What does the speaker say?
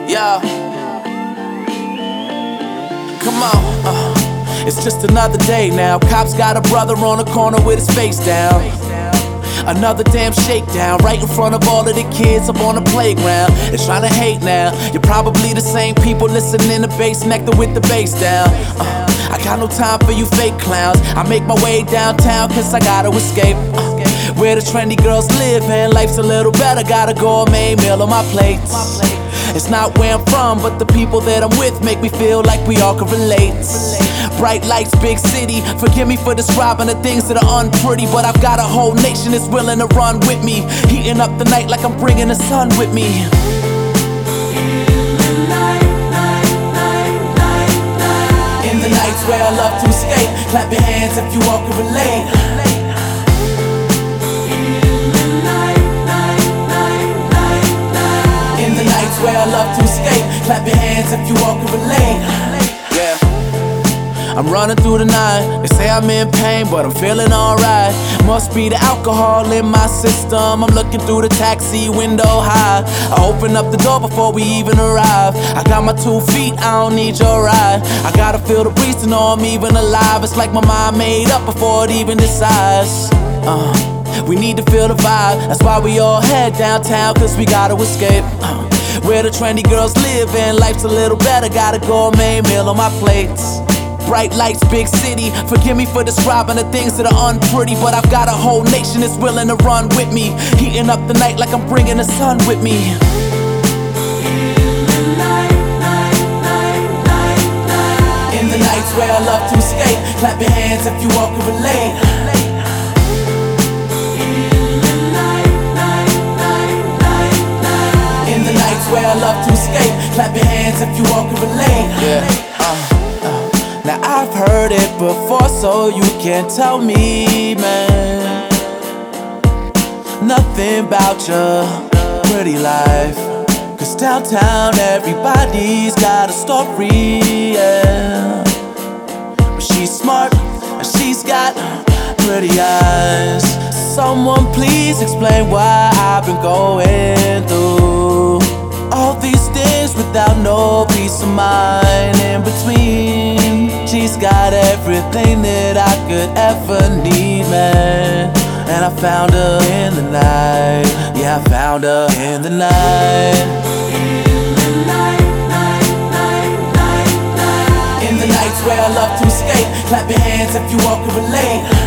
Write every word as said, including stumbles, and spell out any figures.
Yeah. Come on. Uh, it's just another day now. Cops got a brother on the corner with his face down. Another damn shakedown right in front of all of the kids up on the playground. They're trying to hate now. You're probably the same people listening to bass nectar with the bass down. Uh, I got no time for you fake clowns. I make my way downtown cause I gotta escape. Uh, where the trendy girls live and life's a little better. Got a gourmet meal on my plate. It's not where I'm from, but the people that I'm with make me feel like we all can relate. Bright lights, big city. Forgive me for describing the things that are unpretty, but I've got a whole nation that's willing to run with me, heating up the night like I'm bringing the sun with me. In the nights where I love to escape, clap your hands if you all can relate. Where I love to escape, clap your hands if you all can relate. Yeah, I'm running through the night. They say I'm in pain, but I'm feeling alright. Must be the alcohol in my system. I'm looking through the taxi window high. I open up the door before we even arrive. I got my two feet, I don't need your ride. I gotta feel the breeze to know I'm even alive. It's like my mind made up before it even decides. uh, We need to feel the vibe. That's why we all head downtown, cause we gotta escape. uh, Where the trendy girls live and life's a little better. Got a gourmet meal on my plate. Bright lights, big city. Forgive me for describing the things that are unpretty, but I've got a whole nation that's willing to run with me, heating up the night like I'm bringing the sun with me. In the nights where I love to escape, clap your hands if you all can relate. Where I love to escape, clap your hands if you all can relate. Yeah. Uh, uh. Now I've heard it before, so you can't tell me, man, nothing about your pretty life. Cause downtown everybody's got a story, yeah. But she's smart and she's got pretty eyes. Someone please explain why I've been going through all these things without no peace of mind in between. She's got everything that I could ever need, man. And I found her in the night. Yeah, I found her in the night. In the nights where I love to escape, clap your hands if you all can relate.